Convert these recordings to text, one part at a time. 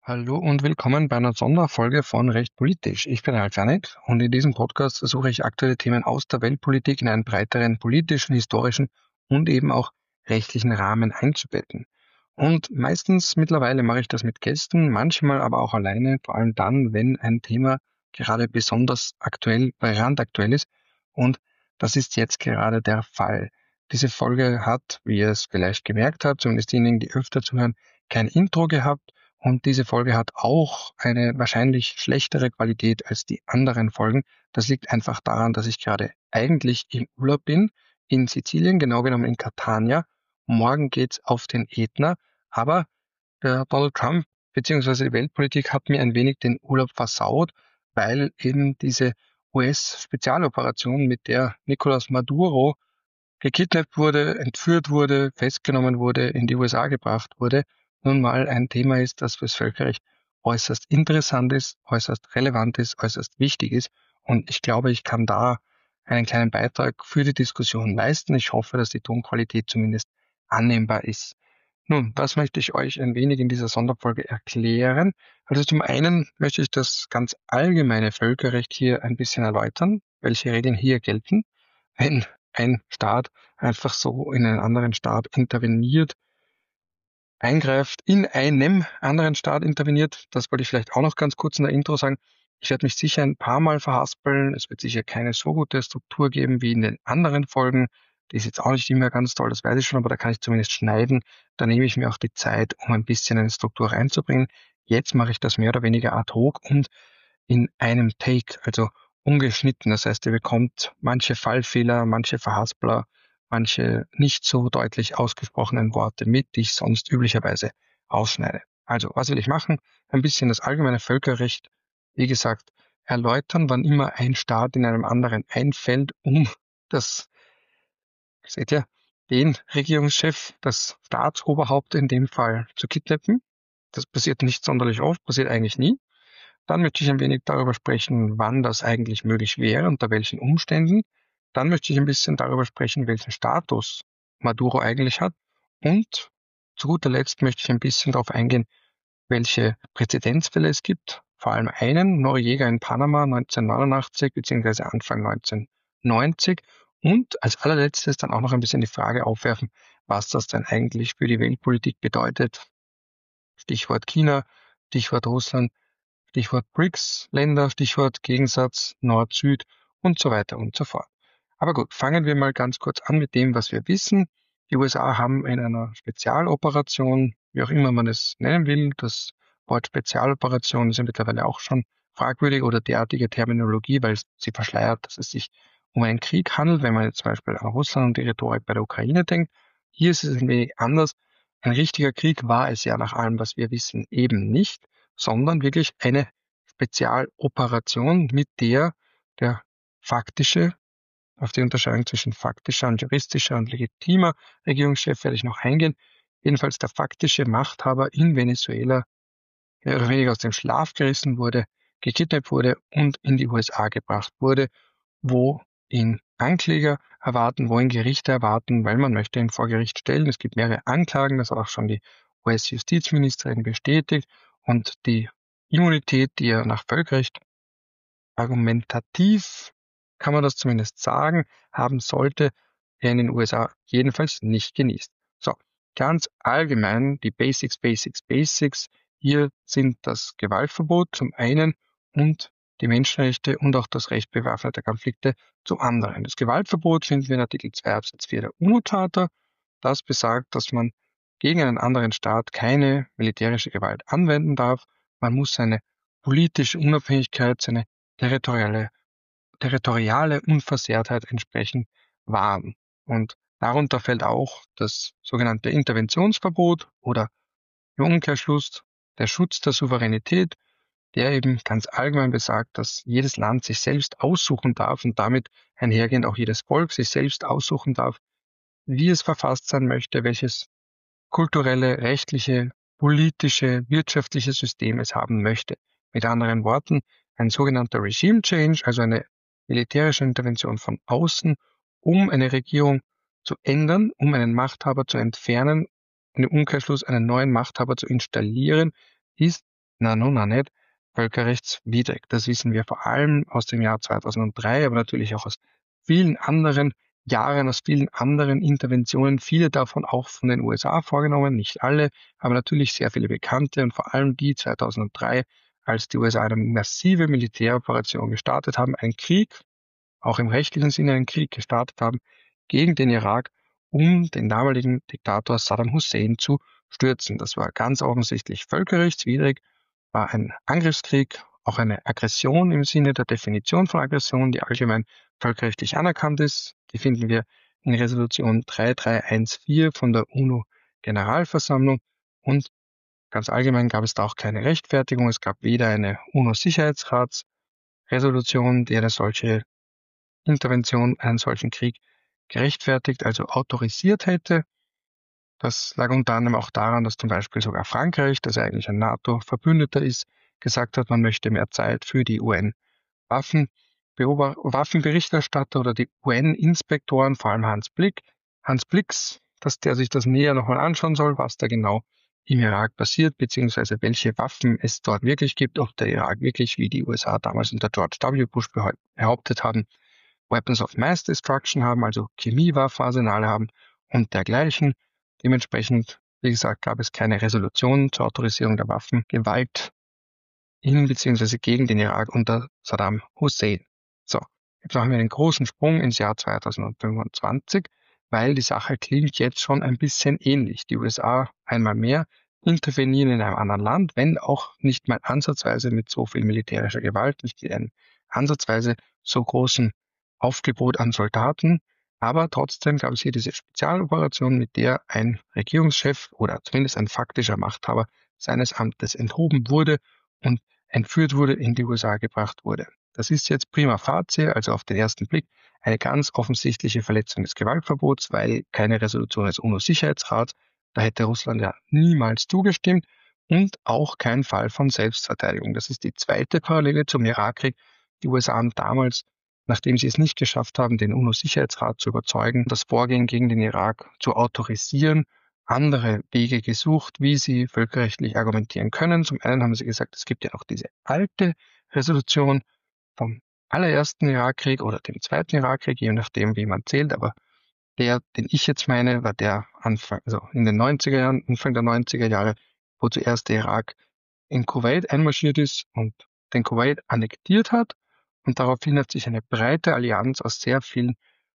Hallo und willkommen bei einer Sonderfolge von Recht Politisch. Ich bin Ralf Janik und in diesem Podcast versuche ich aktuelle Themen aus der Weltpolitik in einen breiteren politischen, historischen und eben auch rechtlichen Rahmen einzubetten. Und meistens mittlerweile mache ich das mit Gästen, manchmal aber auch alleine, vor allem dann, wenn ein Thema gerade besonders aktuell, brandaktuell ist. Und das ist jetzt gerade der Fall. Diese Folge hat, wie ihr es vielleicht gemerkt habt, zumindest diejenigen, die öfter zuhören, kein Intro gehabt. Und diese Folge hat auch eine wahrscheinlich schlechtere Qualität als die anderen Folgen. Das liegt einfach daran, dass ich gerade eigentlich im Urlaub bin, in Sizilien, genau genommen in Catania. Morgen geht's auf den Ätna, aber der Donald Trump bzw. die Weltpolitik hat mir ein wenig den Urlaub versaut, weil eben diese US-Spezialoperation, mit der Nicolás Maduro gekidnappt wurde, entführt wurde, festgenommen wurde, in die USA gebracht wurde, nun mal ein Thema ist, das fürs Völkerrecht äußerst interessant ist, äußerst relevant ist, äußerst wichtig ist. Und ich glaube, ich kann da einen kleinen Beitrag für die Diskussion leisten. Ich hoffe, dass die Tonqualität zumindest annehmbar ist. Nun, was möchte ich euch ein wenig in dieser Sonderfolge erklären? Also zum einen möchte ich das ganz allgemeine Völkerrecht hier ein bisschen erläutern, welche Regeln hier gelten, wenn ein Staat einfach so in einen anderen Staat interveniert, eingreift, in einem anderen Staat interveniert. Das wollte ich vielleicht auch noch ganz kurz in der Intro sagen. Ich werde mich sicher ein paar Mal verhaspeln. Es wird sicher keine so gute Struktur geben wie in den anderen Folgen. Die ist jetzt auch nicht immer ganz toll, das weiß ich schon, aber da kann ich zumindest schneiden. Da nehme ich mir auch die Zeit, um ein bisschen eine Struktur reinzubringen. Jetzt mache ich das mehr oder weniger ad hoc und in einem Take, also ungeschnitten. Das heißt, ihr bekommt manche Fallfehler, manche Verhaspler, manche nicht so deutlich ausgesprochenen Worte mit, die ich sonst üblicherweise ausschneide. Also, was will ich machen? Ein bisschen das allgemeine Völkerrecht, wie gesagt, erläutern, wann immer ein Staat in einem anderen einfällt, um das, seht ihr, den Regierungschef, das Staatsoberhaupt in dem Fall zu kidnappen. Das passiert nicht sonderlich oft, passiert eigentlich nie. Dann möchte ich ein wenig darüber sprechen, wann das eigentlich möglich wäre, unter welchen Umständen. Dann möchte ich ein bisschen darüber sprechen, welchen Status Maduro eigentlich hat. Und zu guter Letzt möchte ich ein bisschen darauf eingehen, welche Präzedenzfälle es gibt. Vor allem einen, Noriega in Panama 1989 bzw. Anfang 1990. Und als allerletztes dann auch noch ein bisschen die Frage aufwerfen, was das denn eigentlich für die Weltpolitik bedeutet. Stichwort China, Stichwort Russland, Stichwort BRICS-Länder, Stichwort Gegensatz Nord-Süd und so weiter und so fort. Aber gut, fangen wir mal ganz kurz an mit dem, was wir wissen. Die USA haben in einer Spezialoperation, wie auch immer man es nennen will, das Wort Spezialoperation ist ja mittlerweile auch schon fragwürdig oder derartige Terminologie, weil sie verschleiert, dass es sich um einen Krieg handelt, wenn man jetzt zum Beispiel an Russland und die Rhetorik bei der Ukraine denkt. Hier ist es ein wenig anders. Ein richtiger Krieg war es ja nach allem, was wir wissen, eben nicht, sondern wirklich eine Spezialoperation, mit der faktische, auf die Unterscheidung zwischen faktischer und juristischer und legitimer Regierungschef werde ich noch eingehen, jedenfalls der faktische Machthaber in Venezuela mehr oder weniger aus dem Schlaf gerissen wurde, gekidnappt wurde und in die USA gebracht wurde, wo ihn Ankläger erwarten, wo ihn Gerichte erwarten, weil man möchte ihn vor Gericht stellen. Es gibt mehrere Anklagen, das hat auch schon die US-Justizministerin bestätigt und die Immunität, die er nach Völkerrecht argumentativ, kann man das zumindest sagen, haben sollte, er in den USA jedenfalls nicht genießt. So, ganz allgemein die Basics, Basics, Basics. Hier sind das Gewaltverbot zum einen und die Menschenrechte und auch das Recht bewaffneter Konflikte zum anderen. Das Gewaltverbot finden wir in Artikel 2 Absatz 4 der UNO-Charta. Das besagt, dass man gegen einen anderen Staat keine militärische Gewalt anwenden darf. Man muss seine politische Unabhängigkeit, seine territoriale, territoriale Unversehrtheit entsprechend wahren. Und darunter fällt auch das sogenannte Interventionsverbot oder im Umkehrschluss der Schutz der Souveränität, der eben ganz allgemein besagt, dass jedes Land sich selbst aussuchen darf und damit einhergehend auch jedes Volk sich selbst aussuchen darf, wie es verfasst sein möchte, welches kulturelle, rechtliche, politische, wirtschaftliche System es haben möchte. Mit anderen Worten, ein sogenannter Regime Change, also eine militärische Intervention von außen, um eine Regierung zu ändern, um einen Machthaber zu entfernen, im Umkehrschluss einen neuen Machthaber zu installieren, ist na nicht, völkerrechtswidrig. Das wissen wir vor allem aus dem Jahr 2003, aber natürlich auch aus vielen anderen Jahren, aus vielen anderen Interventionen, viele davon auch von den USA vorgenommen, nicht alle, aber natürlich sehr viele bekannte und vor allem die 2003, als die USA eine massive Militäroperation gestartet haben, einen Krieg, auch im rechtlichen Sinne einen Krieg gestartet haben gegen den Irak, um den damaligen Diktator Saddam Hussein zu stürzen. Das war ganz offensichtlich völkerrechtswidrig, war ein Angriffskrieg, auch eine Aggression im Sinne der Definition von Aggression, die allgemein völkerrechtlich anerkannt ist. Die finden wir in Resolution 3314 von der UNO-Generalversammlung. Und ganz allgemein gab es da auch keine Rechtfertigung. Es gab weder eine UNO-Sicherheitsratsresolution, die eine solche Intervention, einen solchen Krieg gerechtfertigt, also autorisiert hätte. Das lag unter anderem auch daran, dass zum Beispiel sogar Frankreich, das eigentlich ein NATO-Verbündeter ist, gesagt hat, man möchte mehr Zeit für die Waffenberichterstatter oder die UN-Inspektoren, vor allem Hans Blix, dass der sich das näher nochmal anschauen soll, was da genau im Irak passiert, beziehungsweise welche Waffen es dort wirklich gibt, ob der Irak wirklich, wie die USA damals unter George W. Bush behauptet haben, Weapons of Mass Destruction haben, also Chemiewaffenarsenale haben und dergleichen. Dementsprechend, wie gesagt, gab es keine Resolution zur Autorisierung der Waffengewalt in bzw. gegen den Irak unter Saddam Hussein. So, jetzt machen wir einen großen Sprung ins Jahr 2025, weil die Sache klingt jetzt schon ein bisschen ähnlich. Die USA einmal mehr intervenieren in einem anderen Land, wenn auch nicht mal ansatzweise mit so viel militärischer Gewalt, nicht in einem ansatzweise so großen Aufgebot an Soldaten, aber trotzdem gab es hier diese Spezialoperation, mit der ein Regierungschef oder zumindest ein faktischer Machthaber seines Amtes enthoben wurde und entführt wurde, in die USA gebracht wurde. Das ist jetzt prima facie, also auf den ersten Blick, eine ganz offensichtliche Verletzung des Gewaltverbots, weil keine Resolution des UNO-Sicherheitsrats, da hätte Russland ja niemals zugestimmt, und auch kein Fall von Selbstverteidigung. Das ist die zweite Parallele zum Irakkrieg. Die USA haben damals, nachdem sie es nicht geschafft haben, den UNO-Sicherheitsrat zu überzeugen, das Vorgehen gegen den Irak zu autorisieren, andere Wege gesucht, wie sie völkerrechtlich argumentieren können. Zum einen haben sie gesagt, es gibt ja noch diese alte Resolution vom allerersten Irakkrieg oder dem zweiten Irakkrieg, je nachdem, wie man zählt, aber der, den ich jetzt meine, war der Anfang, also in den 90er Jahren, Anfang der 90er Jahre, wo zuerst der Irak in Kuwait einmarschiert ist und den Kuwait annektiert hat. Und daraufhin hat sich eine breite Allianz aus sehr vielen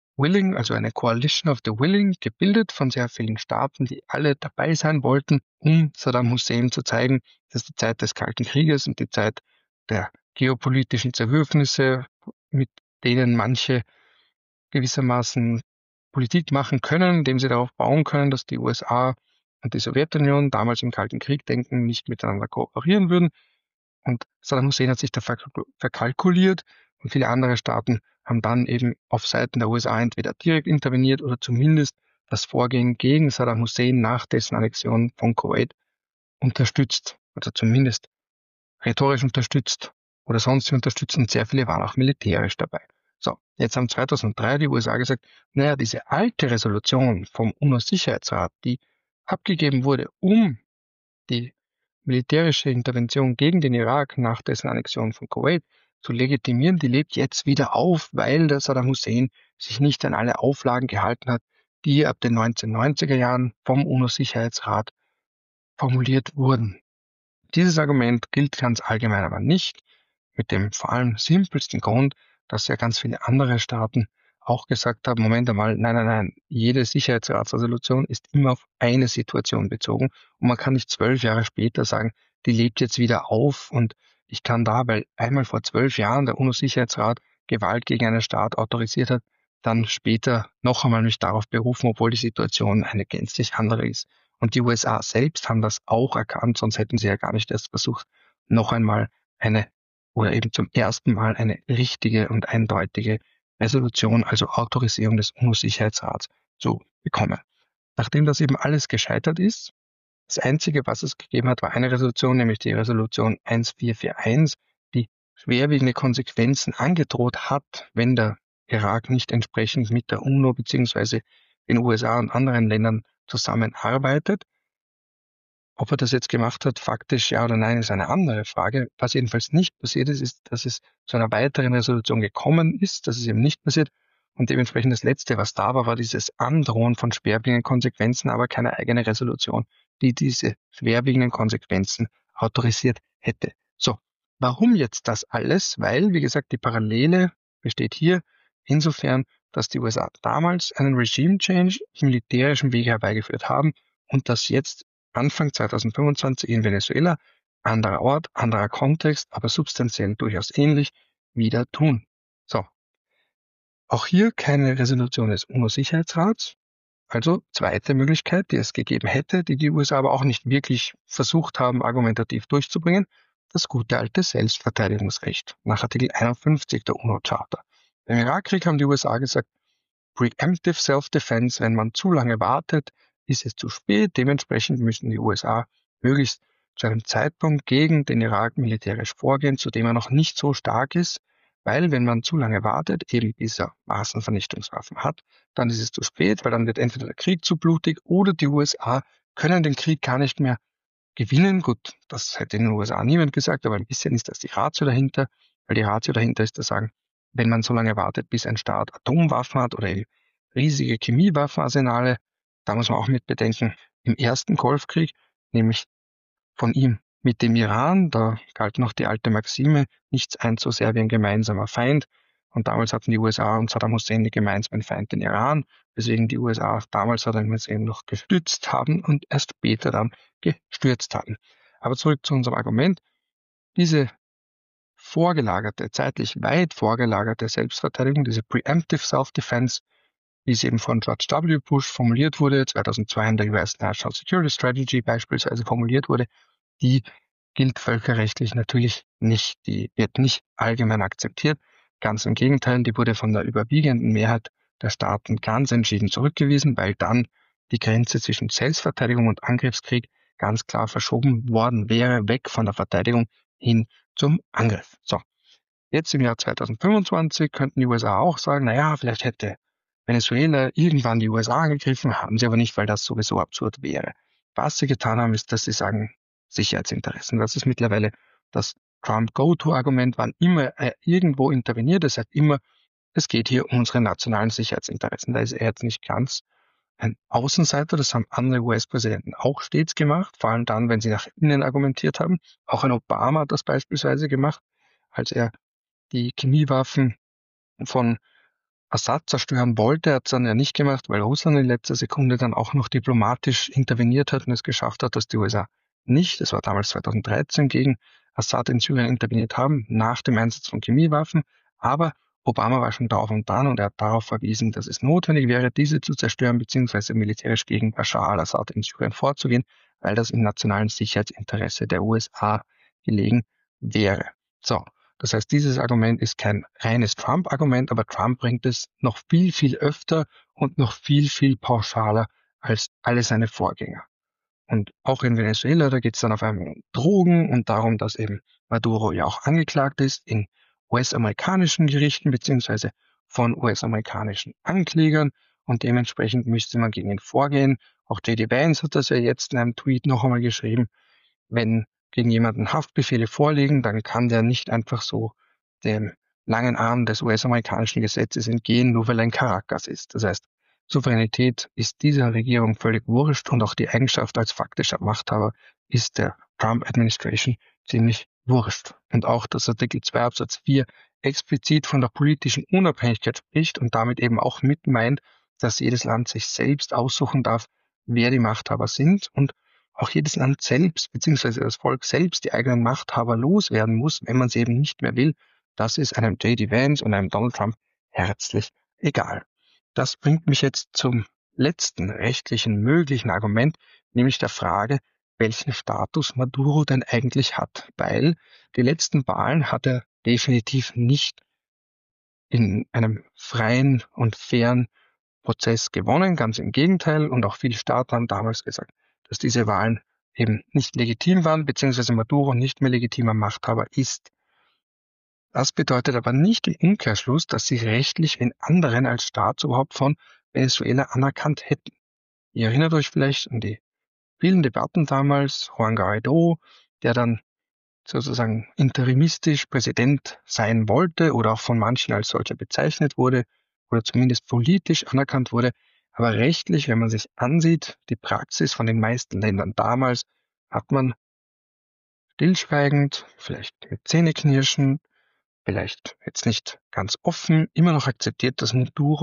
also eine Coalition of the Willing, gebildet von sehr vielen Staaten, die alle dabei sein wollten, um Saddam Hussein zu zeigen, dass die Zeit des Kalten Krieges und die Zeit der geopolitischen Zerwürfnisse, mit denen manche gewissermaßen Politik machen können, indem sie darauf bauen können, dass die USA und die Sowjetunion damals im Kalten Krieg denken, nicht miteinander kooperieren würden. Und Saddam Hussein hat sich da verkalkuliert und viele andere Staaten haben dann eben auf Seiten der USA entweder direkt interveniert oder zumindest das Vorgehen gegen Saddam Hussein nach dessen Annexion von Kuwait unterstützt, also zumindest rhetorisch unterstützt oder sonst unterstützt, und sehr viele waren auch militärisch dabei. So, jetzt haben 2003 die USA gesagt, naja, diese alte Resolution vom UNO-Sicherheitsrat, die abgegeben wurde, um die militärische Intervention gegen den Irak nach dessen Annexion von Kuwait zu legitimieren, die lebt jetzt wieder auf, weil der Saddam Hussein sich nicht an alle Auflagen gehalten hat, die ab den 1990er Jahren vom UNO-Sicherheitsrat formuliert wurden. Dieses Argument gilt ganz allgemein aber nicht, mit dem vor allem simpelsten Grund, dass ja ganz viele andere Staaten auch gesagt haben, Moment einmal, nein, jede Sicherheitsratsresolution ist immer auf eine Situation bezogen und man kann nicht 12 Jahre später sagen, die lebt jetzt wieder auf und ich kann da, weil einmal vor 12 Jahren der UNO-Sicherheitsrat Gewalt gegen einen Staat autorisiert hat, dann später noch einmal mich darauf berufen, obwohl die Situation eine gänzlich andere ist. Und die USA selbst haben das auch erkannt, sonst hätten sie ja gar nicht erst versucht, noch einmal eine oder eben zum ersten Mal eine richtige und eindeutige Resolution, also Autorisierung des UNO-Sicherheitsrats zu bekommen. Nachdem das eben alles gescheitert ist, das Einzige, was es gegeben hat, war eine Resolution, nämlich die Resolution 1441, die schwerwiegende Konsequenzen angedroht hat, wenn der Irak nicht entsprechend mit der UNO bzw. den USA und anderen Ländern zusammenarbeitet. Ob er das jetzt gemacht hat, faktisch ja oder nein, ist eine andere Frage. Was jedenfalls nicht passiert ist, ist, dass es zu einer weiteren Resolution gekommen ist. Das ist eben nicht passiert. Und dementsprechend das Letzte, was da war, war dieses Androhen von schwerwiegenden Konsequenzen, aber keine eigene Resolution, die diese schwerwiegenden Konsequenzen autorisiert hätte. So, warum jetzt das alles? Weil, wie gesagt, die Parallele besteht hier insofern, dass die USA damals einen Regime Change im militärischen Wege herbeigeführt haben und das jetzt Anfang 2025 in Venezuela, anderer Ort, anderer Kontext, aber substanziell durchaus ähnlich, wieder tun. So, auch hier keine Resolution des UNO-Sicherheitsrats. Also zweite Möglichkeit, die es gegeben hätte, die die USA aber auch nicht wirklich versucht haben, argumentativ durchzubringen, das gute alte Selbstverteidigungsrecht nach Artikel 51 der UNO-Charta. Im Irakkrieg haben die USA gesagt, Preemptive Self-Defense, wenn man zu lange wartet, ist es zu spät. Dementsprechend müssen die USA möglichst zu einem Zeitpunkt gegen den Irak militärisch vorgehen, zu dem er noch nicht so stark ist, weil wenn man zu lange wartet, eben bis er Massenvernichtungswaffen hat, dann ist es zu spät, weil dann wird entweder der Krieg zu blutig oder die USA können den Krieg gar nicht mehr gewinnen. Gut, das hätte in den USA niemand gesagt, aber ein bisschen ist das die Ratio dahinter, weil die Ratio dahinter ist zu sagen, wenn man so lange wartet, bis ein Staat Atomwaffen hat oder eben riesige Chemiewaffenarsenale, da muss man auch mit bedenken, im ersten Golfkrieg, nämlich von ihm mit dem Iran, da galt noch die alte Maxime, nichts eint so sehr wie ein gemeinsamer Feind. Und damals hatten die USA und Saddam Hussein den gemeinsamen Feind, den Iran, weswegen die USA damals Saddam Hussein noch gestützt haben und erst später dann gestürzt haben. Aber zurück zu unserem Argument. Diese vorgelagerte, zeitlich weit vorgelagerte Selbstverteidigung, diese Preemptive Self-Defense, wie es eben von George W. Bush formuliert wurde, 2002 in der US National Security Strategy beispielsweise formuliert wurde, die gilt völkerrechtlich natürlich nicht. Die wird nicht allgemein akzeptiert. Ganz im Gegenteil, die wurde von der überwiegenden Mehrheit der Staaten ganz entschieden zurückgewiesen, weil dann die Grenze zwischen Selbstverteidigung und Angriffskrieg ganz klar verschoben worden wäre, weg von der Verteidigung hin zum Angriff. So, jetzt im Jahr 2025 könnten die USA auch sagen, naja, vielleicht hätte Venezuela irgendwann die USA angegriffen, haben sie aber nicht, weil das sowieso absurd wäre. Was sie getan haben, ist, dass sie sagen, Sicherheitsinteressen. Das ist mittlerweile das Trump-Go-To-Argument, wann immer er irgendwo interveniert. Er sagt immer, es geht hier um unsere nationalen Sicherheitsinteressen. Da ist er jetzt nicht ganz ein Außenseiter. Das haben andere US-Präsidenten auch stets gemacht, vor allem dann, wenn sie nach innen argumentiert haben. Auch ein Obama hat das beispielsweise gemacht, als er die Chemiewaffen von Assad zerstören wollte, hat es dann ja nicht gemacht, weil Russland in letzter Sekunde dann auch noch diplomatisch interveniert hat und es geschafft hat, dass die USA nicht, das war damals 2013, gegen Assad in Syrien interveniert haben, nach dem Einsatz von Chemiewaffen. Aber Obama war schon drauf und dran und er hat darauf verwiesen, dass es notwendig wäre, diese zu zerstören, beziehungsweise militärisch gegen Bashar al-Assad in Syrien vorzugehen, weil das im nationalen Sicherheitsinteresse der USA gelegen wäre. So, das heißt, dieses Argument ist kein reines Trump-Argument, aber Trump bringt es noch viel, viel öfter und noch viel, viel pauschaler als alle seine Vorgänger. Und auch in Venezuela, da geht es dann auf einmal um Drogen und darum, dass eben Maduro ja auch angeklagt ist in US-amerikanischen Gerichten beziehungsweise von US-amerikanischen Anklägern und dementsprechend müsste man gegen ihn vorgehen. Auch J.D. Vance hat das ja jetzt in einem Tweet noch einmal geschrieben. Wenn gegen jemanden Haftbefehle vorliegen, dann kann der nicht einfach so dem langen Arm des US-amerikanischen Gesetzes entgehen, nur weil er in Caracas ist. Das heißt, Souveränität ist dieser Regierung völlig wurscht und auch die Eigenschaft als faktischer Machthaber ist der Trump-Administration ziemlich wurscht. Und auch, dass Artikel 2 Absatz 4 explizit von der politischen Unabhängigkeit spricht und damit eben auch mit meint, dass jedes Land sich selbst aussuchen darf, wer die Machthaber sind und auch jedes Land selbst bzw. das Volk selbst die eigenen Machthaber loswerden muss, wenn man sie eben nicht mehr will. Das ist einem J.D. Vance und einem Donald Trump herzlich egal. Das bringt mich jetzt zum letzten rechtlichen möglichen Argument, nämlich der Frage, welchen Status Maduro denn eigentlich hat. Weil die letzten Wahlen hat er definitiv nicht in einem freien und fairen Prozess gewonnen, ganz im Gegenteil. Und auch viele Staaten haben damals gesagt, dass diese Wahlen eben nicht legitim waren, beziehungsweise Maduro nicht mehr legitimer Machthaber ist. Das bedeutet aber nicht im Umkehrschluss, dass sie rechtlich wen anderen als Staat überhaupt von Venezuela anerkannt hätten. Ihr erinnert euch vielleicht an die vielen Debatten damals Juan Guaidó, der dann sozusagen interimistisch Präsident sein wollte oder auch von manchen als solcher bezeichnet wurde oder zumindest politisch anerkannt wurde. Aber rechtlich, wenn man sich ansieht, die Praxis von den meisten Ländern damals, hat man stillschweigend, vielleicht mit Zähneknirschen, vielleicht jetzt nicht ganz offen, immer noch akzeptiert, dass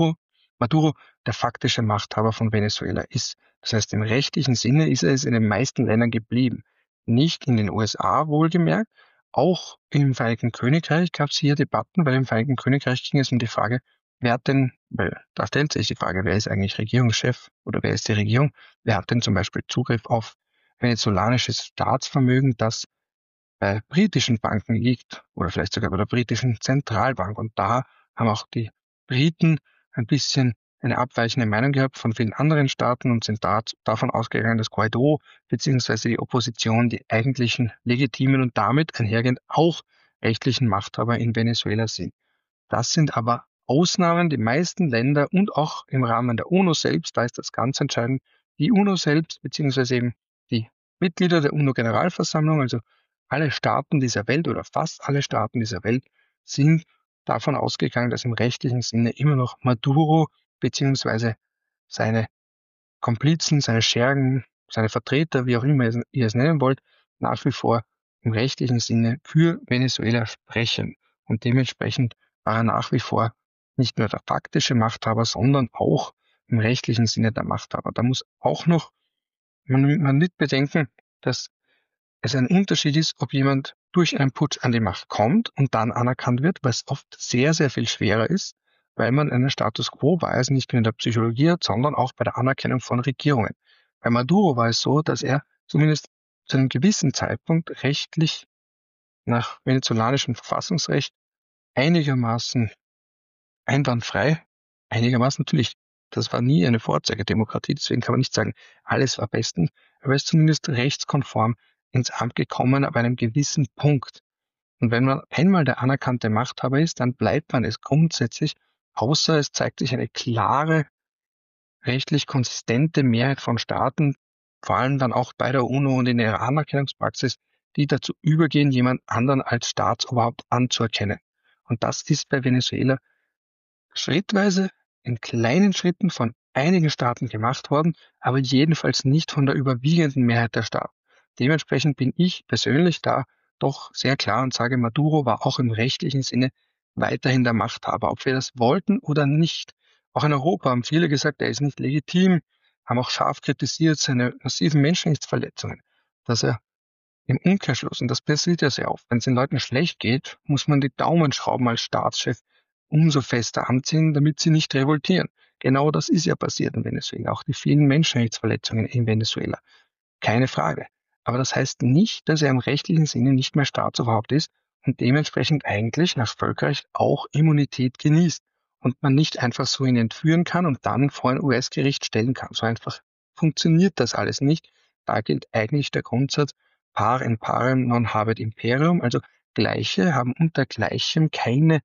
Maduro der faktische Machthaber von Venezuela ist. Das heißt, im rechtlichen Sinne ist er es in den meisten Ländern geblieben. Nicht in den USA wohlgemerkt. Auch im Vereinigten Königreich gab es hier Debatten, weil im Vereinigten Königreich ging es um die Frage, wer hat denn, weil da stellt sich die Frage, wer ist eigentlich Regierungschef oder wer ist die Regierung? Wer hat denn zum Beispiel Zugriff auf venezolanisches Staatsvermögen, das bei britischen Banken liegt oder vielleicht sogar bei der britischen Zentralbank. Und da haben auch die Briten ein bisschen eine abweichende Meinung gehabt von vielen anderen Staaten und sind davon ausgegangen, dass Guaidó bzw. die Opposition die eigentlichen legitimen und damit einhergehend auch rechtlichen Machthaber in Venezuela sind. Das sind aber Ausnahmen. Die meisten Länder und auch im Rahmen der UNO selbst, da ist das ganz entscheidend, die UNO selbst, beziehungsweise eben die Mitglieder der UNO-Generalversammlung, also alle Staaten dieser Welt oder fast alle Staaten dieser Welt, sind davon ausgegangen, dass im rechtlichen Sinne immer noch Maduro beziehungsweise seine Komplizen, seine Schergen, seine Vertreter, wie auch immer ihr es nennen wollt, nach wie vor im rechtlichen Sinne für Venezuela sprechen. Und dementsprechend war er nach wie vor nicht nur der faktische Machthaber, sondern auch im rechtlichen Sinne der Machthaber. Da muss auch noch man nicht bedenken, dass es ein Unterschied ist, ob jemand durch einen Putsch an die Macht kommt und dann anerkannt wird, was oft sehr, sehr viel schwerer ist, weil man einen Status quo weiß, nicht nur in der Psychologie hat, sondern auch bei der Anerkennung von Regierungen. Bei Maduro war es so, dass er zumindest zu einem gewissen Zeitpunkt rechtlich nach venezolanischem Verfassungsrecht einigermaßen einwandfrei, einigermaßen natürlich. Das war nie eine Vorzeigedemokratie, deswegen kann man nicht sagen, alles war bestens, aber er ist zumindest rechtskonform ins Amt gekommen ab einem gewissen Punkt. Und wenn man einmal der anerkannte Machthaber ist, dann bleibt man es grundsätzlich, außer es zeigt sich eine klare, rechtlich konsistente Mehrheit von Staaten, vor allem dann auch bei der UNO und in ihrer Anerkennungspraxis, die dazu übergehen, jemand anderen als Staatsoberhaupt anzuerkennen. Und das ist bei Venezuela schrittweise in kleinen Schritten von einigen Staaten gemacht worden, aber jedenfalls nicht von der überwiegenden Mehrheit der Staaten. Dementsprechend bin ich persönlich da doch sehr klar und sage, Maduro war auch im rechtlichen Sinne weiterhin der Machthaber, ob wir das wollten oder nicht. Auch in Europa haben viele gesagt, er ist nicht legitim, haben auch scharf kritisiert seine massiven Menschenrechtsverletzungen, dass er im Umkehrschluss, und das passiert ja sehr oft, wenn es den Leuten schlecht geht, muss man die Daumenschrauben als Staatschef umso fester anziehen, damit sie nicht revoltieren. Genau das ist ja passiert in Venezuela, auch die vielen Menschenrechtsverletzungen in Venezuela. Keine Frage. Aber das heißt nicht, dass er im rechtlichen Sinne nicht mehr Staatsoberhaupt ist und dementsprechend eigentlich nach Völkerrecht auch Immunität genießt und man nicht einfach so ihn entführen kann und dann vor ein US-Gericht stellen kann. So einfach funktioniert das alles nicht. Da gilt eigentlich der Grundsatz par in parem non habet imperium, also Gleiche haben unter Gleichem keine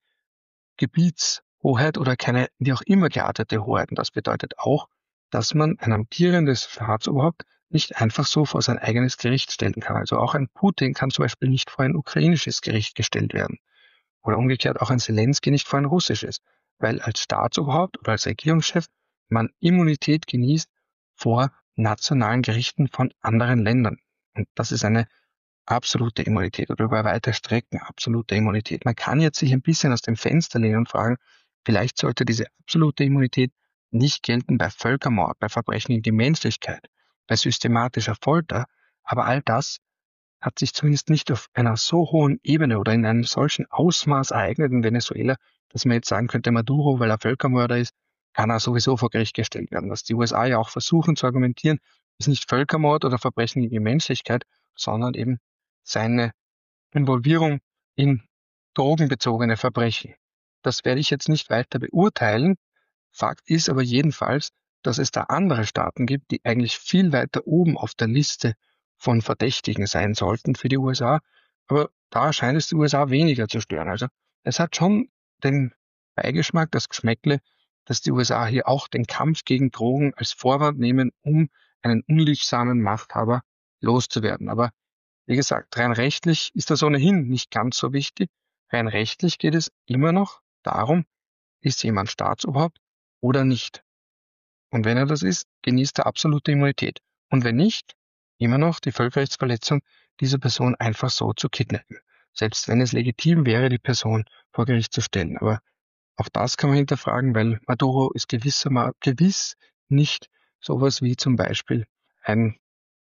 Gebietshoheit oder keine wie auch immer geartete Hoheit. Und das bedeutet auch, dass man ein amtierendes Staatsoberhaupt nicht einfach so vor sein eigenes Gericht stellen kann. Also auch ein Putin kann zum Beispiel nicht vor ein ukrainisches Gericht gestellt werden. Oder umgekehrt auch ein Zelensky nicht vor ein russisches. Weil als Staatsoberhaupt oder als Regierungschef man Immunität genießt vor nationalen Gerichten von anderen Ländern. Und das ist eine absolute Immunität oder über weite Strecken absolute Immunität. Man kann jetzt sich ein bisschen aus dem Fenster lehnen und fragen, vielleicht sollte diese absolute Immunität nicht gelten bei Völkermord, bei Verbrechen gegen die Menschlichkeit, bei systematischer Folter, aber all das hat sich zumindest nicht auf einer so hohen Ebene oder in einem solchen Ausmaß ereignet in Venezuela, dass man jetzt sagen könnte, Maduro, weil er Völkermörder ist, kann er sowieso vor Gericht gestellt werden. Was die USA ja auch versuchen zu argumentieren, ist nicht Völkermord oder Verbrechen gegen die Menschlichkeit, sondern eben seine Involvierung in drogenbezogene Verbrechen. Das werde ich jetzt nicht weiter beurteilen. Fakt ist aber jedenfalls, dass es da andere Staaten gibt, die eigentlich viel weiter oben auf der Liste von Verdächtigen sein sollten für die USA. Aber da scheint es die USA weniger zu stören. Also es hat schon den Beigeschmack, das Geschmäckle, dass die USA hier auch den Kampf gegen Drogen als Vorwand nehmen, um einen unliebsamen Machthaber loszuwerden. Aber wie gesagt, rein rechtlich ist das ohnehin nicht ganz so wichtig. Rein rechtlich geht es immer noch darum, ist jemand Staatsoberhaupt oder nicht. Und wenn er das ist, genießt er absolute Immunität. Und wenn nicht, immer noch die Völkerrechtsverletzung, diese Person einfach so zu kidnappen. Selbst wenn es legitim wäre, die Person vor Gericht zu stellen. Aber auch das kann man hinterfragen, weil Maduro ist gewiss nicht sowas wie zum Beispiel ein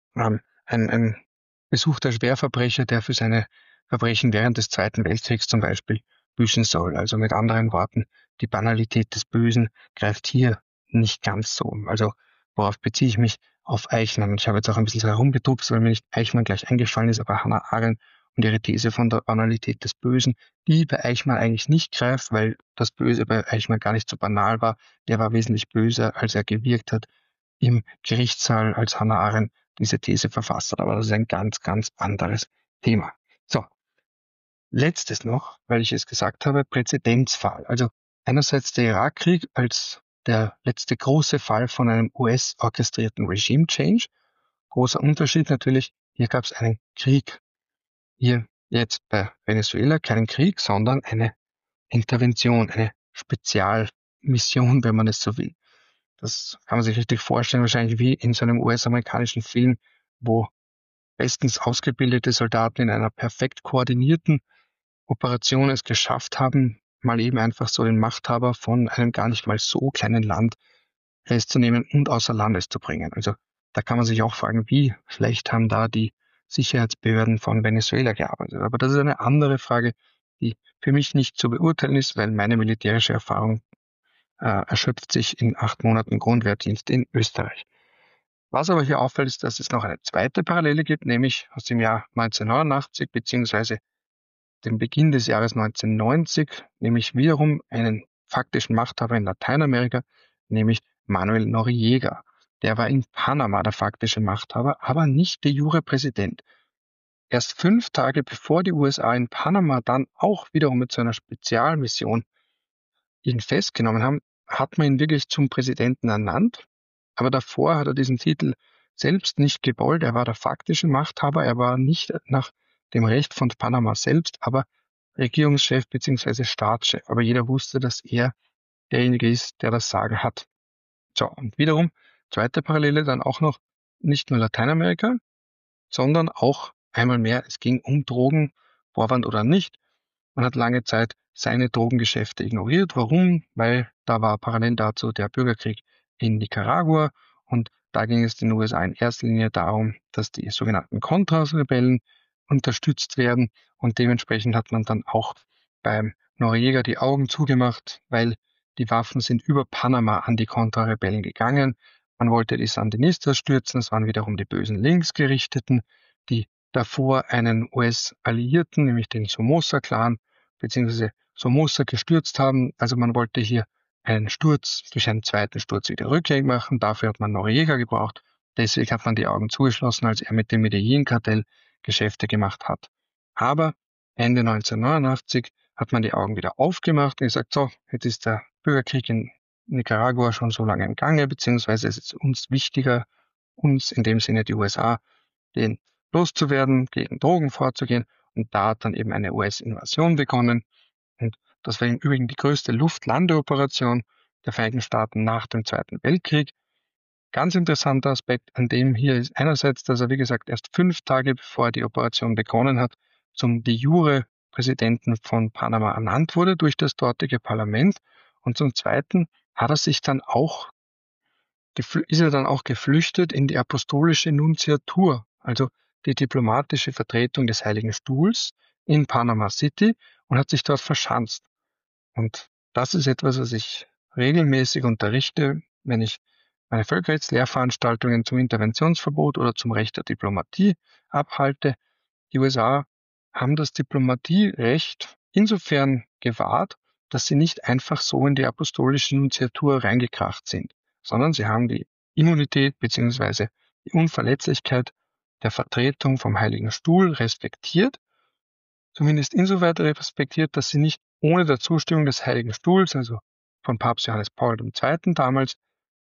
ein besuchter Schwerverbrecher, der für seine Verbrechen während des Zweiten Weltkriegs zum Beispiel büßen soll. Also mit anderen Worten, die Banalität des Bösen greift hier nicht ganz so. Also worauf beziehe ich mich? Auf Eichmann. Ich habe jetzt auch ein bisschen so herumgedruckst, weil mir nicht Eichmann gleich eingefallen ist, aber Hannah Arendt und ihre These von der Banalität des Bösen, die bei Eichmann eigentlich nicht greift, weil das Böse bei Eichmann gar nicht so banal war. Er war wesentlich böser, als er gewirkt hat im Gerichtssaal, als Hannah Arendt diese These verfasst hat. Aber das ist ein ganz, ganz anderes Thema. So, letztes noch, weil ich es gesagt habe, Präzedenzfall. Also einerseits der Irakkrieg als der letzte große Fall von einem US-orchestrierten Regime-Change. Großer Unterschied natürlich, hier gab es einen Krieg. Hier jetzt bei Venezuela keinen Krieg, sondern eine Intervention, eine Spezialmission, wenn man es so will. Das kann man sich richtig vorstellen, wahrscheinlich wie in so einem US-amerikanischen Film, wo bestens ausgebildete Soldaten in einer perfekt koordinierten Operation es geschafft haben, mal eben einfach so den Machthaber von einem gar nicht mal so kleinen Land festzunehmen und außer Landes zu bringen. Also da kann man sich auch fragen, wie schlecht haben da die Sicherheitsbehörden von Venezuela gearbeitet. Aber das ist eine andere Frage, die für mich nicht zu beurteilen ist, weil meine militärische Erfahrung erschöpft sich in 8 Monaten Grundwehrdienst in Österreich. Was aber hier auffällt, ist, dass es noch eine zweite Parallele gibt, nämlich aus dem Jahr 1989 beziehungsweise dem Beginn des Jahres 1990, nämlich wiederum einen faktischen Machthaber in Lateinamerika, nämlich Manuel Noriega. Der war in Panama der faktische Machthaber, aber nicht de jure Präsident. Erst 5 Tage bevor die USA in Panama dann auch wiederum mit so einer Spezialmission ihn festgenommen haben, hat man ihn wirklich zum Präsidenten ernannt. Aber davor hat er diesen Titel selbst nicht gewollt. Er war der faktische Machthaber. Er war nicht nach dem Recht von Panama selbst, aber Regierungschef bzw. Staatschef. Aber jeder wusste, dass er derjenige ist, der das Sagen hat. So, und wiederum, zweite Parallele dann auch noch nicht nur Lateinamerika, sondern auch einmal mehr, es ging um Drogen, Vorwand oder nicht. Man hat lange Zeit seine Drogengeschäfte ignoriert. Warum? Weil da war parallel dazu der Bürgerkrieg in Nicaragua und da ging es den USA in erster Linie darum, dass die sogenannten Contras-Rebellen unterstützt werden und dementsprechend hat man dann auch beim Noriega die Augen zugemacht, weil die Waffen sind über Panama an die Contra-Rebellen gegangen. Man wollte die Sandinistas stürzen, das waren wiederum die bösen Linksgerichteten, die davor einen US-Alliierten, nämlich den Somoza-Clan, beziehungsweise Somoza gestürzt haben. Also man wollte hier einen Sturz durch einen zweiten Sturz wieder rückgängig machen. Dafür hat man Noriega gebraucht. Deswegen hat man die Augen zugeschlossen, als er mit dem Medellin-Kartell Geschäfte gemacht hat. Aber Ende 1989 hat man die Augen wieder aufgemacht und gesagt, so, jetzt ist der Bürgerkrieg in Nicaragua schon so lange im Gange, beziehungsweise es ist uns wichtiger, uns in dem Sinne die USA, den loszuwerden, gegen Drogen vorzugehen. Und da hat dann eben eine US-Invasion begonnen. Und das war im Übrigen die größte Luftlandeoperation der Vereinigten Staaten nach dem Zweiten Weltkrieg. Ganz interessanter Aspekt an dem hier ist einerseits, dass er, wie gesagt, erst 5 Tage bevor die Operation begonnen hat, zum de jure Präsidenten von Panama ernannt wurde durch das dortige Parlament. Und zum Zweiten hat er sich dann auch ist er dann auch geflüchtet in die apostolische Nunziatur, also die diplomatische Vertretung des Heiligen Stuhls in Panama City und hat sich dort verschanzt. Und das ist etwas, was ich regelmäßig unterrichte, wenn ich meine Völkerrechtslehrveranstaltungen zum Interventionsverbot oder zum Recht der Diplomatie abhalte. Die USA haben das Diplomatierecht insofern gewahrt, dass sie nicht einfach so in die apostolische Nunziatur reingekracht sind, sondern sie haben die Immunität bzw. die Unverletzlichkeit der Vertretung vom Heiligen Stuhl respektiert, zumindest insoweit respektiert, dass sie nicht ohne der Zustimmung des Heiligen Stuhls, also von Papst Johannes Paul II. Damals,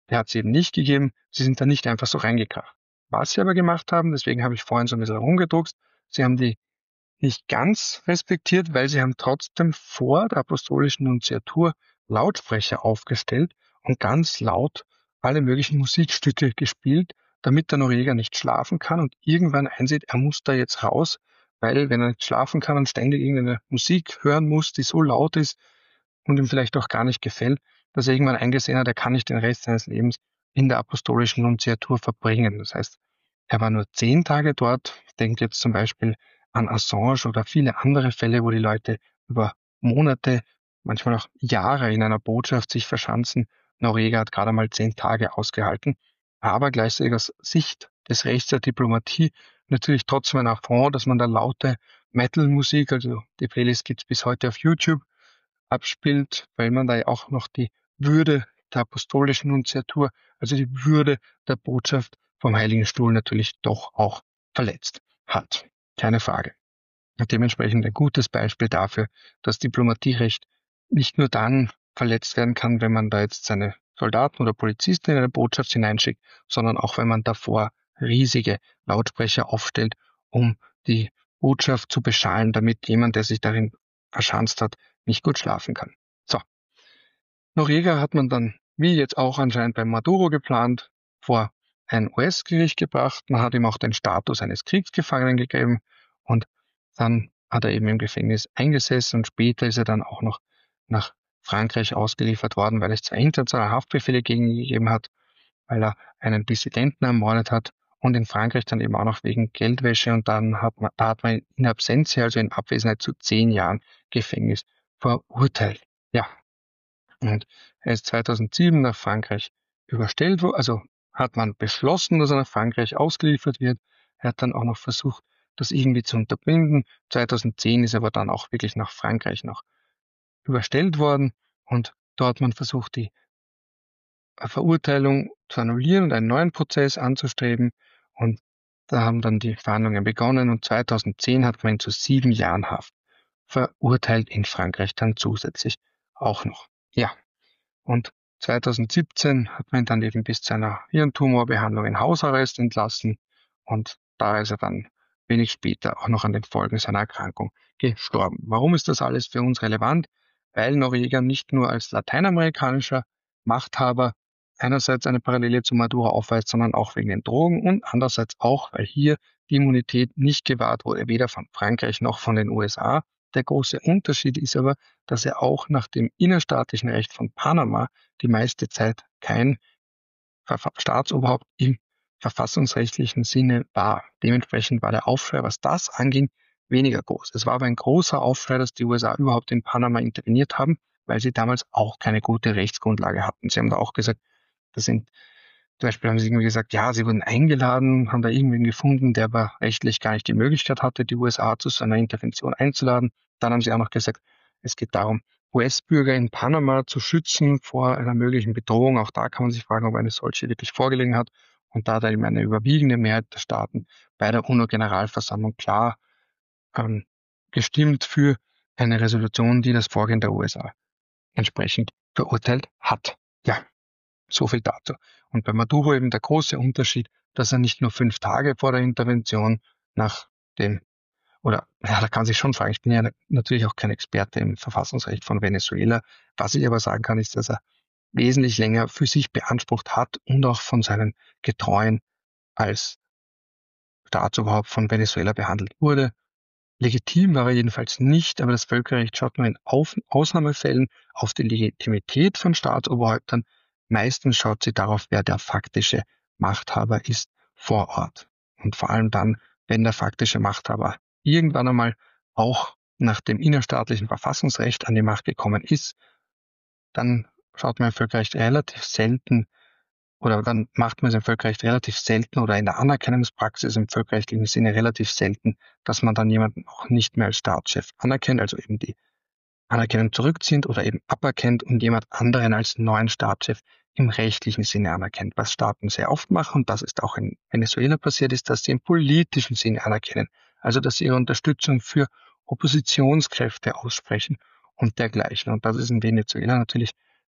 der hat es eben nicht gegeben. Sie sind da nicht einfach so reingekracht. Was sie aber gemacht haben, deswegen habe ich vorhin so ein bisschen rumgedruckst, sie haben die nicht ganz respektiert, weil sie haben trotzdem vor der apostolischen Nunziatur Lautsprecher aufgestellt und ganz laut alle möglichen Musikstücke gespielt, damit der Norweger nicht schlafen kann und irgendwann einsieht, er muss da jetzt raus, weil wenn er nicht schlafen kann und ständig irgendeine Musik hören muss, die so laut ist und ihm vielleicht auch gar nicht gefällt, dass er irgendwann eingesehen hat, er kann nicht den Rest seines Lebens in der apostolischen Nunziatur verbringen. Das heißt, er war nur 10 Tage dort. Denkt jetzt zum Beispiel an Assange oder viele andere Fälle, wo die Leute über Monate, manchmal auch Jahre in einer Botschaft sich verschanzen. Norweger hat gerade mal 10 Tage ausgehalten, aber gleichzeitig aus Sicht des Rechts der Diplomatie natürlich trotzdem ein Affront, dass man da laute Metal-Musik, also die Playlist gibt's bis heute auf YouTube, abspielt, weil man da ja auch noch die Würde der apostolischen Nunziatur, also die Würde der Botschaft vom Heiligen Stuhl natürlich doch auch verletzt hat. Keine Frage. Und dementsprechend ein gutes Beispiel dafür, dass Diplomatierecht nicht nur dann verletzt werden kann, wenn man da jetzt seine Soldaten oder Polizisten in eine Botschaft hineinschickt, sondern auch wenn man davor riesige Lautsprecher aufstellt, um die Botschaft zu beschallen, damit jemand, der sich darin verschanzt hat, nicht gut schlafen kann. So, Noriega hat man dann, wie jetzt auch anscheinend bei Maduro geplant, vor ein US-Gericht gebracht. Man hat ihm auch den Status eines Kriegsgefangenen gegeben und dann hat er eben im Gefängnis eingesessen und später ist er dann auch noch nach Frankreich ausgeliefert worden, weil es zwei internationale Haftbefehle gegen ihn gegeben hat, weil er einen Dissidenten ermordet hat und in Frankreich dann eben auch noch wegen Geldwäsche und da hat man ihn in Absentia, also in Abwesenheit zu 10 Jahren Gefängnis verurteilt. Ja, und er ist 2007 nach Frankreich überstellt worden, also hat man beschlossen, dass er nach Frankreich ausgeliefert wird. Er hat dann auch noch versucht, das irgendwie zu unterbinden. 2010 ist er aber dann auch wirklich nach Frankreich noch überstellt worden und dort hat man versucht, die Verurteilung zu annullieren und einen neuen Prozess anzustreben. Und da haben dann die Verhandlungen begonnen und 2010 hat man ihn zu 7 Jahren Haft verurteilt in Frankreich dann zusätzlich auch noch. Ja, und 2017 hat man ihn dann eben bis zu einer Hirntumorbehandlung in Hausarrest entlassen und da ist er dann wenig später auch noch an den Folgen seiner Erkrankung gestorben. Warum ist das alles für uns relevant? Weil Noriega nicht nur als lateinamerikanischer Machthaber einerseits eine Parallele zu Maduro aufweist, sondern auch wegen den Drogen und andererseits auch, weil hier die Immunität nicht gewahrt wurde, weder von Frankreich noch von den USA. Der große Unterschied ist aber, dass er auch nach dem innerstaatlichen Recht von Panama die meiste Zeit kein Staatsoberhaupt im verfassungsrechtlichen Sinne war. Dementsprechend war der Aufschrei, was das anging, weniger groß. Es war aber ein großer Aufschrei, dass die USA überhaupt in Panama interveniert haben, weil sie damals auch keine gute Rechtsgrundlage hatten. Sie haben da auch gesagt, das sind, zum Beispiel haben sie irgendwie gesagt, ja, sie wurden eingeladen, haben da irgendwen gefunden, der aber rechtlich gar nicht die Möglichkeit hatte, die USA zu so einer Intervention einzuladen. Dann haben sie auch noch gesagt, es geht darum, US-Bürger in Panama zu schützen vor einer möglichen Bedrohung. Auch da kann man sich fragen, ob eine solche wirklich vorgelegen hat. Und da hat eben eine überwiegende Mehrheit der Staaten bei der UNO-Generalversammlung klar ähm, gestimmt für eine Resolution, die das Vorgehen der USA entsprechend verurteilt hat. Ja, so viel dazu. Und bei Maduro eben der große Unterschied, dass er nicht nur 5 Tage vor der Intervention nach dem, oder ja, da kann man sich schon fragen, ich bin ja natürlich auch kein Experte im Verfassungsrecht von Venezuela. Was ich aber sagen kann, ist, dass er wesentlich länger für sich beansprucht hat und auch von seinen Getreuen als Staatsoberhaupt von Venezuela behandelt wurde. Legitim war er jedenfalls nicht, aber das Völkerrecht schaut nur in Ausnahmefällen auf die Legitimität von Staatsoberhäuptern. Meistens schaut sie darauf, wer der faktische Machthaber ist vor Ort. Und vor allem dann, wenn der faktische Machthaber irgendwann einmal auch nach dem innerstaatlichen Verfassungsrecht an die Macht gekommen ist, dann schaut man im Völkerrecht relativ selten oder dann macht man es im Völkerrecht relativ selten oder in der Anerkennungspraxis im völkerrechtlichen Sinne relativ selten, dass man dann jemanden auch nicht mehr als Staatschef anerkennt, also eben die Anerkennung zurückzieht oder eben aberkennt und jemand anderen als neuen Staatschef im rechtlichen Sinne anerkennt. Was Staaten sehr oft machen, und das ist auch in Venezuela passiert, ist, dass sie im politischen Sinne anerkennen. Also, dass sie ihre Unterstützung für Oppositionskräfte aussprechen und dergleichen. Und das ist in Venezuela natürlich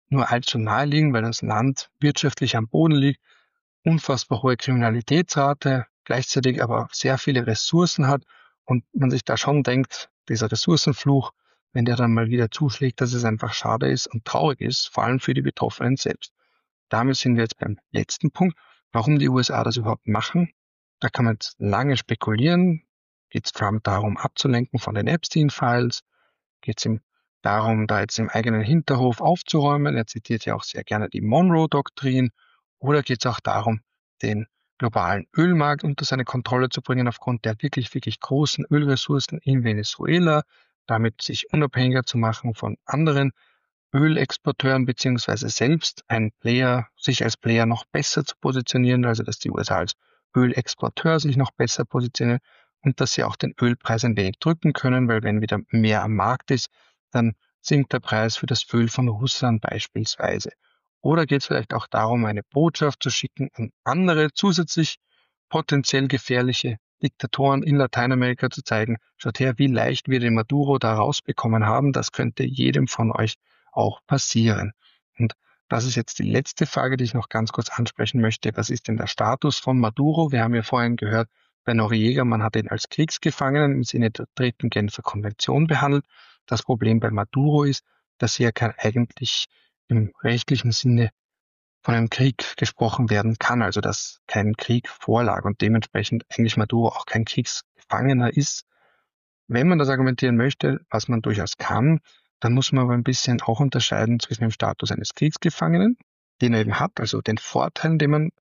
nur allzu naheliegend, weil das Land wirtschaftlich am Boden liegt, unfassbar hohe Kriminalitätsrate, gleichzeitig aber sehr viele Ressourcen hat und man sich da schon denkt, dieser Ressourcenfluch, wenn der dann mal wieder zuschlägt, dass es einfach schade ist und traurig ist, vor allem für die Betroffenen selbst. Damit sind wir jetzt beim letzten Punkt, warum die USA das überhaupt machen. Da kann man jetzt lange spekulieren. Geht es Trump darum, abzulenken von den Epstein-Files? Geht es ihm darum, da jetzt im eigenen Hinterhof aufzuräumen? Er zitiert ja auch sehr gerne die Monroe-Doktrin. Oder geht es auch darum, den globalen Ölmarkt unter seine Kontrolle zu bringen aufgrund der wirklich, wirklich großen Ölressourcen in Venezuela, damit sich unabhängiger zu machen von anderen Ölexporteuren beziehungsweise selbst sich als Player noch besser zu positionieren, also dass die USA als Ölexporteur sich noch besser positionieren und dass sie auch den Ölpreis ein wenig drücken können, weil wenn wieder mehr am Markt ist, dann sinkt der Preis für das Öl von Russland beispielsweise. Oder geht es vielleicht auch darum, eine Botschaft zu schicken an andere zusätzlich potenziell gefährliche Diktatoren in Lateinamerika zu zeigen, schaut her, wie leicht wir den Maduro da rausbekommen haben, das könnte jedem von euch auch passieren. Und das ist jetzt die letzte Frage, die ich noch ganz kurz ansprechen möchte. Was ist denn der Status von Maduro? Wir haben ja vorhin gehört, bei Noriega, man hat ihn als Kriegsgefangenen im Sinne der dritten Genfer Konvention behandelt. Das Problem bei Maduro ist, dass hier eigentlich im rechtlichen Sinne von einem Krieg gesprochen werden kann, also dass kein Krieg vorlag und dementsprechend eigentlich Maduro auch kein Kriegsgefangener ist. Wenn man das argumentieren möchte, was man durchaus kann, dann muss man aber ein bisschen auch unterscheiden zwischen dem Status eines Kriegsgefangenen, den er eben hat, also den Vorteilen,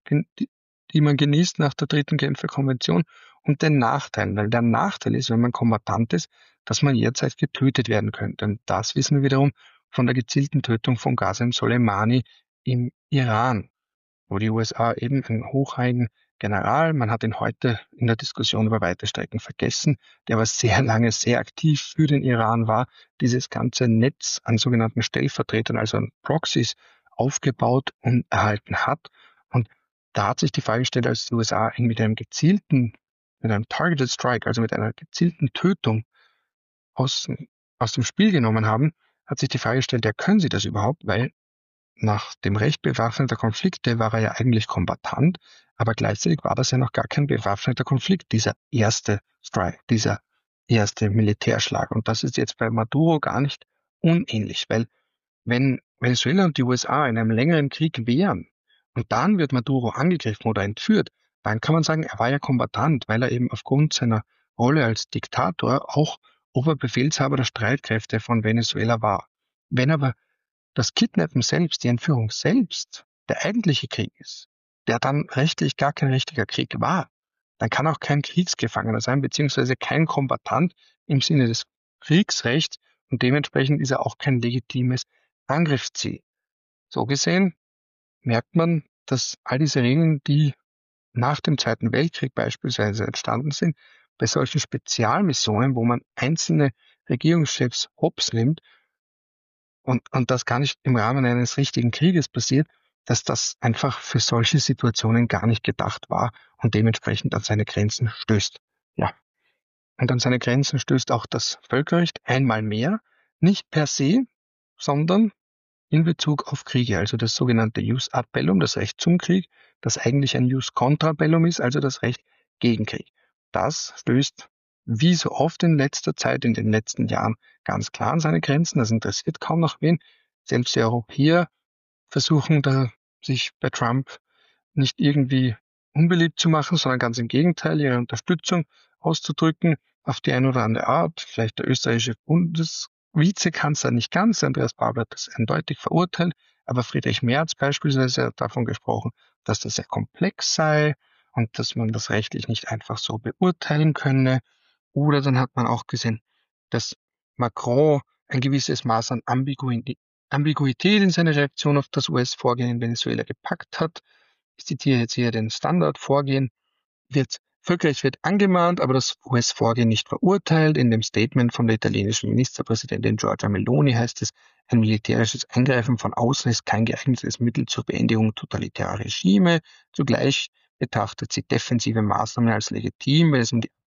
die man genießt nach der dritten Genfer Konvention, und den Nachteilen. Weil der Nachteil ist, wenn man Kombattant ist, dass man jederzeit getötet werden könnte. Und das wissen wir wiederum von der gezielten Tötung von Qasem Soleimani im Iran, wo die USA eben einen hochrangigen General, man hat ihn heute in der Diskussion über weite Strecken vergessen, der aber sehr lange sehr aktiv für den Iran war, dieses ganze Netz an sogenannten Stellvertretern, also an Proxys, aufgebaut und erhalten hat. Und da hat sich die Frage gestellt, als die USA ihn mit einem Targeted Strike, also mit einer gezielten Tötung aus, aus dem Spiel genommen haben, hat sich die Frage gestellt, ja, können sie das überhaupt? Weil nach dem Recht bewaffneter Konflikte war er ja eigentlich Kombattant, aber gleichzeitig war das ja noch gar kein bewaffneter Konflikt, dieser erste Strike, dieser erste Militärschlag. Und das ist jetzt bei Maduro gar nicht unähnlich, weil wenn Venezuela und die USA in einem längeren Krieg wären und dann wird Maduro angegriffen oder entführt, dann kann man sagen, er war ja Kombattant, weil er eben aufgrund seiner Rolle als Diktator auch Oberbefehlshaber der Streitkräfte von Venezuela war. Wenn aber das Kidnappen selbst, die Entführung selbst, der eigentliche Krieg ist, der dann rechtlich gar kein richtiger Krieg war, dann kann auch kein Kriegsgefangener sein, beziehungsweise kein Kombattant im Sinne des Kriegsrechts und dementsprechend ist er auch kein legitimes Angriffsziel. So gesehen merkt man, dass all diese Regeln, die nach dem Zweiten Weltkrieg beispielsweise entstanden sind, bei solchen Spezialmissionen, wo man einzelne Regierungschefs hops nimmt, und das gar nicht im Rahmen eines richtigen Krieges passiert, dass das einfach für solche Situationen gar nicht gedacht war und dementsprechend an seine Grenzen stößt. Ja. Und an seine Grenzen stößt auch das Völkerrecht einmal mehr, nicht per se, sondern in Bezug auf Kriege, also das sogenannte Jus ad bellum, das Recht zum Krieg, das eigentlich ein Jus contra bellum ist, also das Recht gegen Krieg. Das stößt wie so oft in letzter Zeit, in den letzten Jahren, ganz klar an seine Grenzen. Das interessiert kaum noch wen. Selbst die Europäer versuchen da, sich bei Trump nicht irgendwie unbeliebt zu machen, sondern ganz im Gegenteil, ihre Unterstützung auszudrücken auf die eine oder andere Art. Vielleicht der österreichische Bundesvizekanzler nicht ganz, Andreas Babler hat das eindeutig verurteilt, aber Friedrich Merz beispielsweise hat davon gesprochen, dass das sehr komplex sei und dass man das rechtlich nicht einfach so beurteilen könne. Oder dann hat man auch gesehen, dass Macron ein gewisses Maß an Ambiguität in seine Reaktion auf das US-Vorgehen in Venezuela gepackt hat. Ich zitiere jetzt hier den Standardvorgehen, Völkerrecht wird angemahnt, aber das US-Vorgehen nicht verurteilt. In dem Statement von der italienischen Ministerpräsidentin Giorgia Meloni heißt es, ein militärisches Eingreifen von außen ist kein geeignetes Mittel zur Beendigung totalitärer Regime. Zugleich betrachtet sie defensive Maßnahmen als legitim, wenn es um die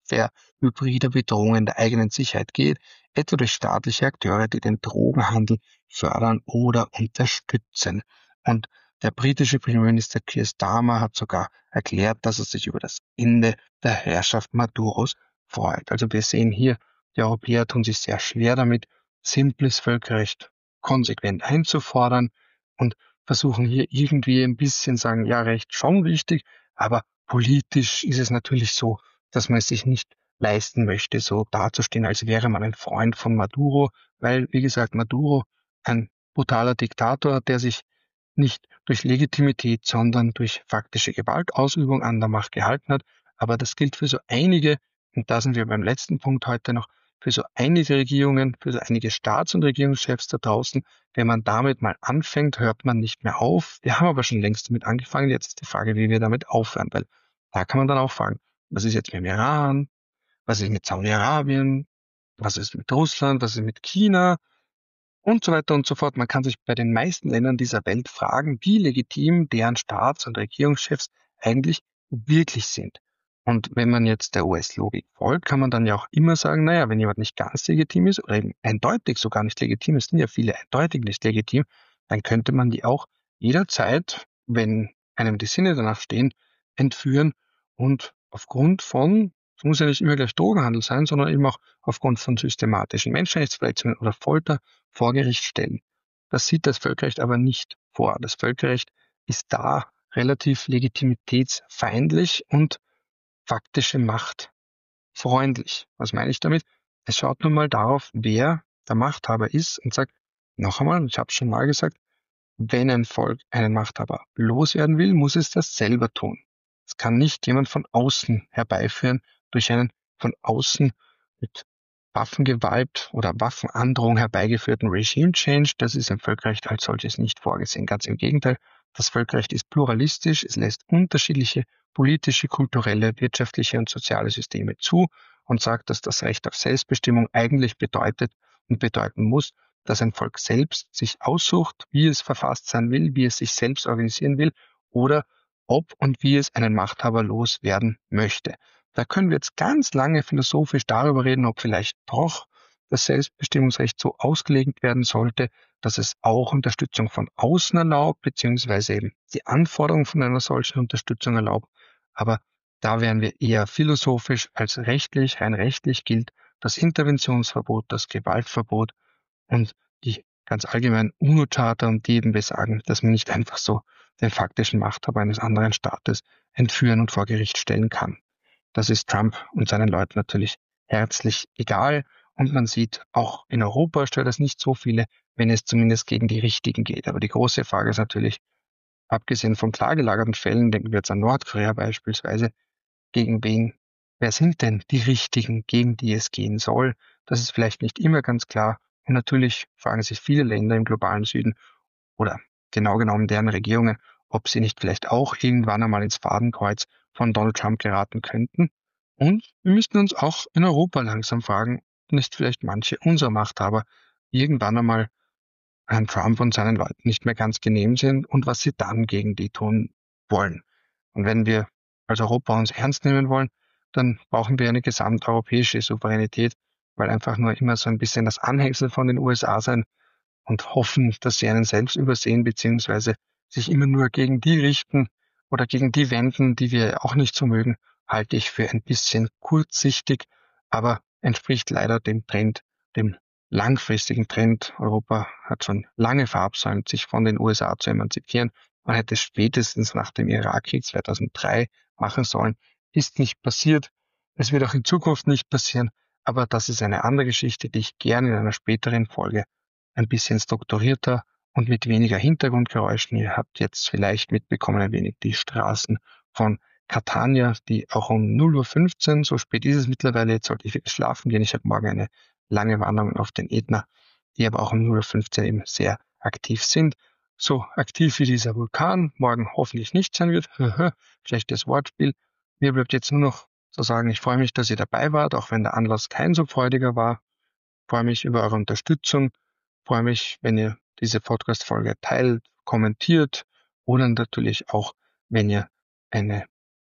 Abwehr hybrider Bedrohungen der eigenen Sicherheit geht, etwa durch staatliche Akteure, die den Drogenhandel fördern oder unterstützen. Und der britische Premierminister Keir Starmer hat sogar erklärt, dass er sich über das Ende der Herrschaft Maduros freut. Also wir sehen hier, die Europäer tun sich sehr schwer damit, simples Völkerrecht konsequent einzufordern und versuchen hier irgendwie ein bisschen sagen, ja, Recht schon wichtig, aber politisch ist es natürlich so, dass man es sich nicht leisten möchte, so dazustehen, als wäre man ein Freund von Maduro, weil, wie gesagt, Maduro ein brutaler Diktator, der sich nicht durch Legitimität, sondern durch faktische Gewaltausübung an der Macht gehalten hat. Aber das gilt für so einige, und da sind wir beim letzten Punkt heute noch, für so einige Regierungen, für so einige Staats- und Regierungschefs da draußen. Wenn man damit mal anfängt, hört man nicht mehr auf. Wir haben aber schon längst damit angefangen. Jetzt ist die Frage, wie wir damit aufhören, weil da kann man dann auch fragen, was ist jetzt mit dem Iran? Was ist mit Saudi-Arabien? Was ist mit Russland? Was ist mit China? Und so weiter und so fort. Man kann sich bei den meisten Ländern dieser Welt fragen, wie legitim deren Staats- und Regierungschefs eigentlich wirklich sind. Und wenn man jetzt der US-Logik folgt, kann man dann ja auch immer sagen, naja, wenn jemand nicht ganz legitim ist oder eben eindeutig sogar nicht legitim ist, sind ja viele eindeutig nicht legitim, dann könnte man die auch jederzeit, wenn einem die Sinne danach stehen, entführen und aufgrund von, es muss ja nicht immer gleich Drogenhandel sein, sondern eben auch aufgrund von systematischen Menschenrechtsverletzungen oder Folter vor Gericht stellen. Das sieht das Völkerrecht aber nicht vor. Das Völkerrecht ist da relativ legitimitätsfeindlich und faktische Macht freundlich. Was meine ich damit? Es schaut nun mal darauf, wer der Machthaber ist und sagt, noch einmal, ich habe es schon mal gesagt, wenn ein Volk einen Machthaber loswerden will, muss es das selber tun. Es kann nicht jemand von außen herbeiführen durch einen von außen mit Waffengewalt oder Waffenandrohung herbeigeführten Regime Change. Das ist im Völkerrecht als solches nicht vorgesehen. Ganz im Gegenteil. Das Völkerrecht ist pluralistisch. Es lässt unterschiedliche politische, kulturelle, wirtschaftliche und soziale Systeme zu und sagt, dass das Recht auf Selbstbestimmung eigentlich bedeutet und bedeuten muss, dass ein Volk selbst sich aussucht, wie es verfasst sein will, wie es sich selbst organisieren will oder ob und wie es einen Machthaber loswerden möchte. Da können wir jetzt ganz lange philosophisch darüber reden, ob vielleicht doch das Selbstbestimmungsrecht so ausgelegt werden sollte, dass es auch Unterstützung von außen erlaubt, beziehungsweise eben die Anforderung von einer solchen Unterstützung erlaubt. Aber da wären wir eher philosophisch als rechtlich. Rein rechtlich gilt das Interventionsverbot, das Gewaltverbot und die ganz allgemeinen UNO-Charta und die eben besagen, dass man nicht einfach so den faktischen Machthaber eines anderen Staates entführen und vor Gericht stellen kann. Das ist Trump und seinen Leuten natürlich herzlich egal. Und man sieht, auch in Europa stört es nicht so viele, wenn es zumindest gegen die Richtigen geht. Aber die große Frage ist natürlich, abgesehen von klar gelagerten Fällen, denken wir jetzt an Nordkorea beispielsweise, gegen wen, wer sind denn die Richtigen, gegen die es gehen soll? Das ist vielleicht nicht immer ganz klar. Und natürlich fragen sich viele Länder im globalen Süden oder genau genommen deren Regierungen, ob sie nicht vielleicht auch irgendwann einmal ins Fadenkreuz von Donald Trump geraten könnten. Und wir müssten uns auch in Europa langsam fragen, ob nicht vielleicht manche unserer Machthaber irgendwann einmal Herrn Trump und seinen Leuten nicht mehr ganz genehm sind und was sie dann gegen die tun wollen. Und wenn wir als Europa uns ernst nehmen wollen, dann brauchen wir eine gesamteuropäische Souveränität, weil einfach nur immer so ein bisschen das Anhängsel von den USA sein und hoffen, dass sie einen selbst übersehen, beziehungsweise sich immer nur gegen die richten oder gegen die wenden, die wir auch nicht so mögen, halte ich für ein bisschen kurzsichtig, aber entspricht leider dem Trend, dem langfristigen Trend. Europa hat schon lange verabsäumt, sich von den USA zu emanzipieren. Man hätte es spätestens nach dem Irakkrieg 2003 machen sollen. Ist nicht passiert. Es wird auch in Zukunft nicht passieren. Aber das ist eine andere Geschichte, die ich gerne in einer späteren Folge ein bisschen strukturierter und mit weniger Hintergrundgeräuschen. Ihr habt jetzt vielleicht mitbekommen ein wenig die Straßen von Catania, die auch um 0:15 Uhr, so spät ist es mittlerweile, jetzt sollte ich wieder schlafen gehen. Ich habe morgen eine lange Wanderung auf den Ätna, die aber auch um 0:15 Uhr eben sehr aktiv sind. So aktiv wie dieser Vulkan morgen hoffentlich nicht sein wird. Schlechtes Wortspiel. Mir bleibt jetzt nur noch zu sagen, ich freue mich, dass ihr dabei wart, auch wenn der Anlass kein so freudiger war. Freue mich über eure Unterstützung. Freue mich, wenn ihr diese Podcast-Folge teilt, kommentiert oder natürlich auch, wenn ihr eine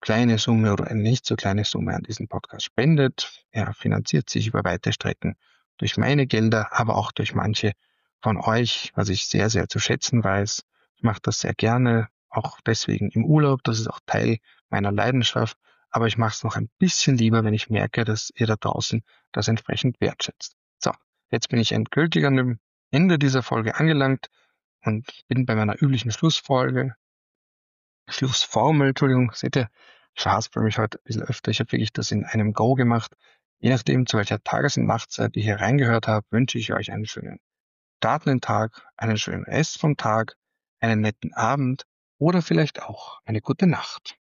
kleine Summe oder eine nicht so kleine Summe an diesen Podcast spendet. Er finanziert sich über weite Strecken durch meine Gelder, aber auch durch manche von euch, was ich sehr, sehr zu schätzen weiß. Ich mache das sehr gerne, auch deswegen im Urlaub. Das ist auch Teil meiner Leidenschaft. Aber ich mache es noch ein bisschen lieber, wenn ich merke, dass ihr da draußen das entsprechend wertschätzt. So, jetzt bin ich endgültig an dem Ende dieser Folge angelangt und bin bei meiner üblichen Schlussformel, Entschuldigung, seht ihr, ich verhaspel mich heute ein bisschen öfter. Ich habe wirklich das in einem Go gemacht. Je nachdem, zu welcher Tages- und Nachtzeit ihr hier reingehört habt, wünsche ich euch einen schönen Start in den Tag, einen schönen Rest vom Tag, einen netten Abend oder vielleicht auch eine gute Nacht.